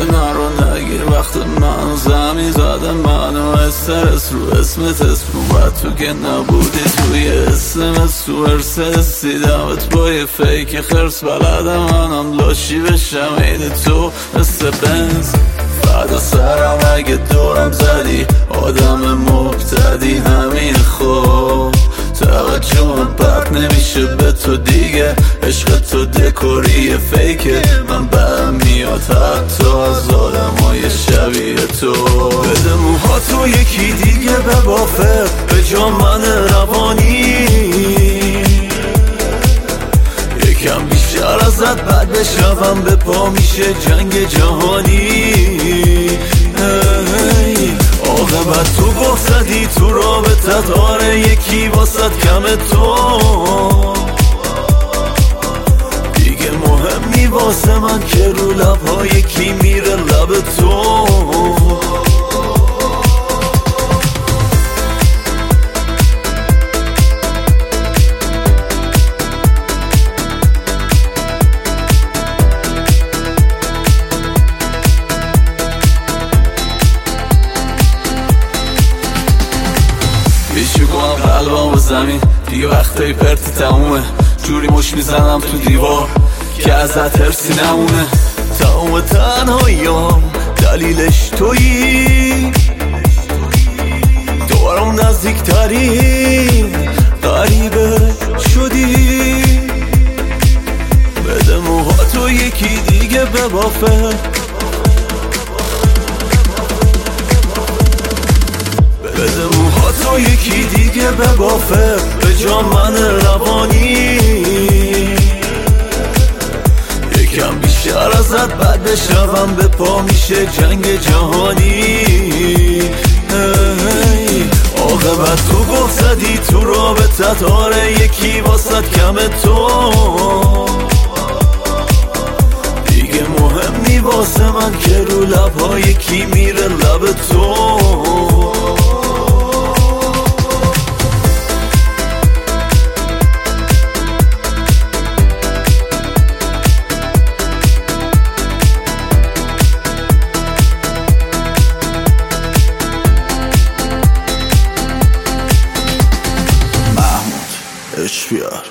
نرو نگیر وقت من زمین زده منو استرس رو اسمت اسم و تو که نبودی توی اسمت تو ارسس دیدمت با یه فیک خرس بلدم منم لاشی بشم این تو مثل بنز فردا سرم اگه دورم زدی آدم مبتدی همین خوب توجهم پرت نمیشه به تو دیگه عشق تو دکوری فیکه من برم میاد حتی از آدمای شبیه تو بده موها تو یکی دیگه ببافه به جا من روانی یکم بیشتر ازت بد بشوم به پا میشه جنگ جهانی عاقبت تو گفت زدی تو رابطت آره یکی واسد کم تو دیگه مهم نی واسه من که رو لبها یکی میره لب تو بیشو کنم قلبم و زمین دیگه وقتای پرتی تمومه جوری مش میزنم تو دیوار که ازت هرسی نمونه تمام تنهاییام دلیلش تویی تو برام نزدیکترین غریبه شدی بده موها تو یکی دیگه ببافه بده موها تو یکی دیگه ببافه به جا من روانی یکم بیشتر ازت بد بشوم به پا میشه جنگ جهانی عاقبت تو گفت زدی تو رابطت آره یکی واسد کم تو دیگه مهم نی واسه من که رو لبها یکی میره لب تو HBR